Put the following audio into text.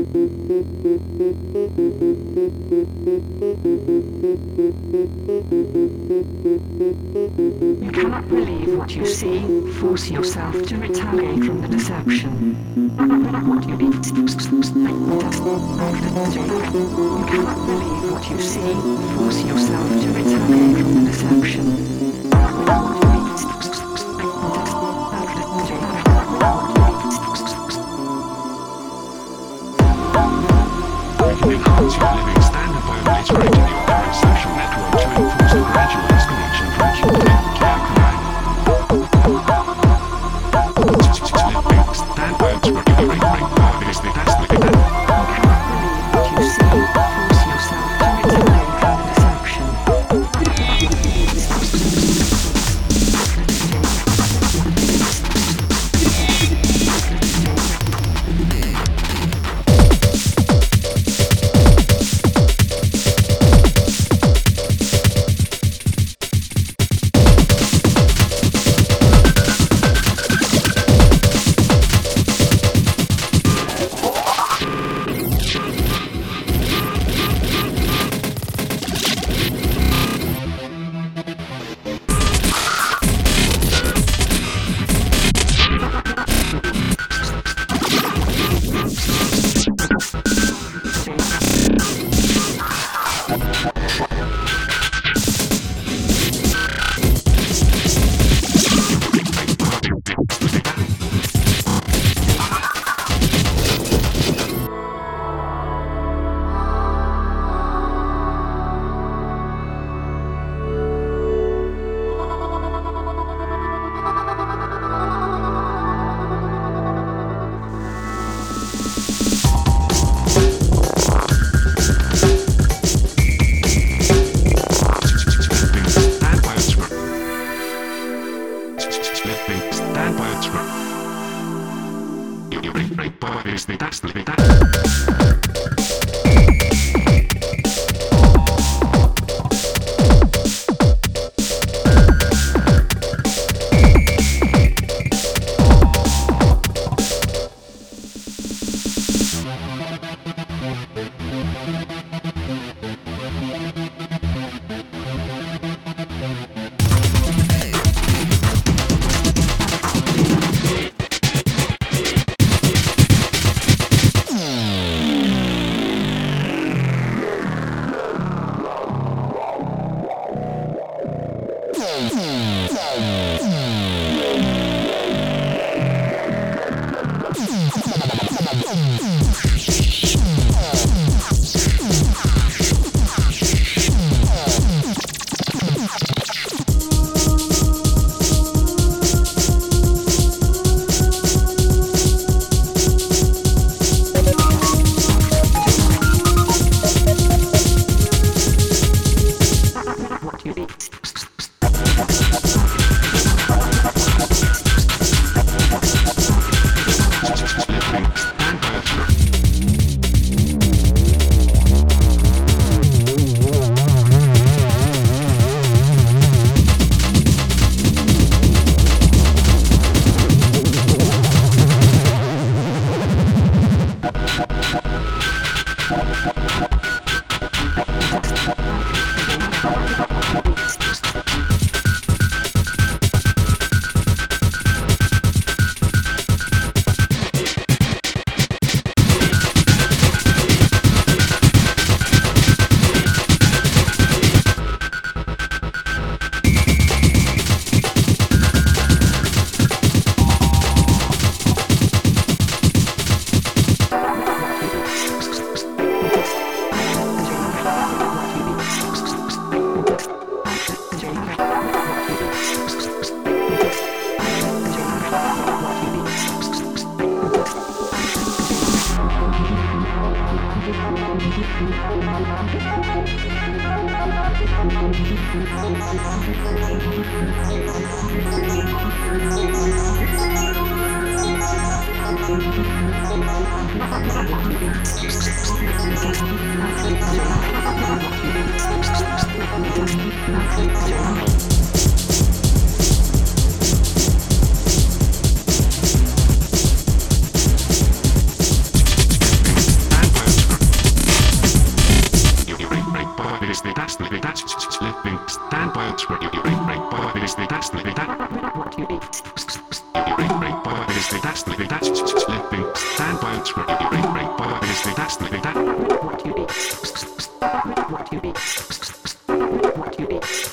You cannot believe what you see, force yourself to retaliate from the deception. What you need You cannot believe what you see, force yourself to retaliate from the deception. Living standard violates right in your current social network to enforce a gradual disconnection from human care crime. Stand by its break power is the task with it. What you see, force yourself to retaliate from the deception. that's living, that's living, stand by, spread your break, by this, that's living, that, what you eat, break, by this, that's living, that's living, stand by, spread your break, by this, that's living, that, what you eat, what you eat, what you eat.